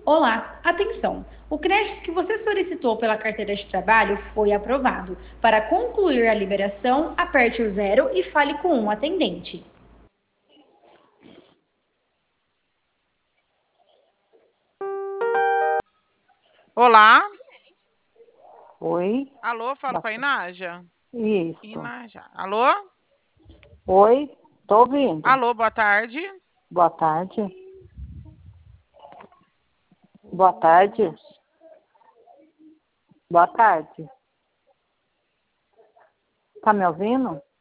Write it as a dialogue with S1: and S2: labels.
S1: Olá, atenção! O crédito que você solicitou pela carteira de trabalho foi aprovado. Para concluir a liberação, aperte o zero e fale com um atendente.
S2: Olá,
S3: Oi,
S2: alô, falo com a Inája.
S3: isso.
S2: Inája, alô?
S3: Oi, tô ouvindo.
S2: Alô, boa tarde.
S3: Boa tarde. Boa tarde. Boa tarde. Tá me ouvindo?